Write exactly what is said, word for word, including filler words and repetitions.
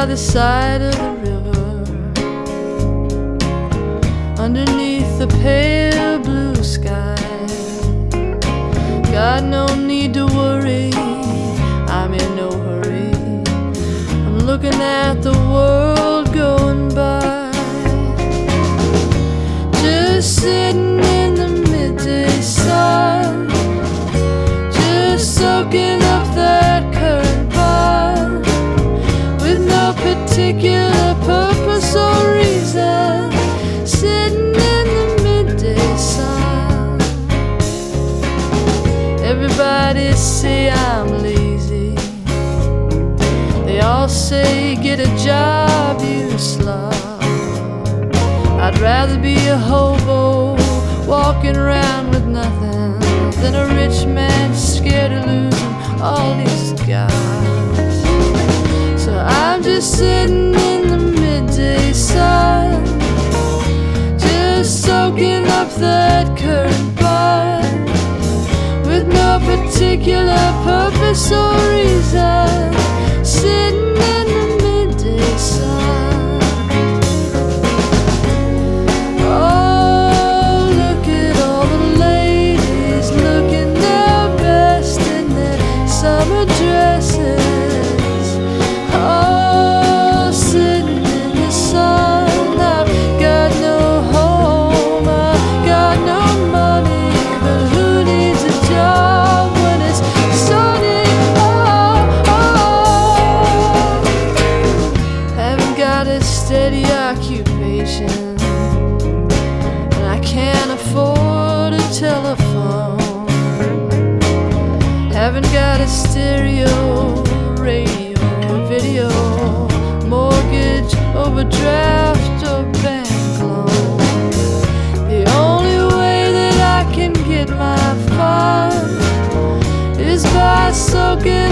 by the side of the river, underneath the pale blue sky. Got no need to worry, I'm in no hurry. I'm looking at the world going by, just sitting in the midday sun, just soaking up that current buzz, with no particular purpose or reason, sitting in the midday sun. Everybody say I'm lazy, they all say get a job, you slob. I'd rather be a hobo walking around with nothing than a rich man scared of losing all he's got. So I'm just sitting in the midday sun, just soaking up that current buzz, with no particular purpose or reason, sitting in the midday sun. Oh, look at all the ladies looking their best in their summer dresses. Oh, sitting in the sun. I've got no home, I've got no money, but who needs a job when it's sunny? Oh, oh. Haven't got a steady occupation, and I can't afford a telephone. Haven't got a stereo, radio, video, mortgage, overdraft, or bank loan. The only way that I can get my fun is by soaking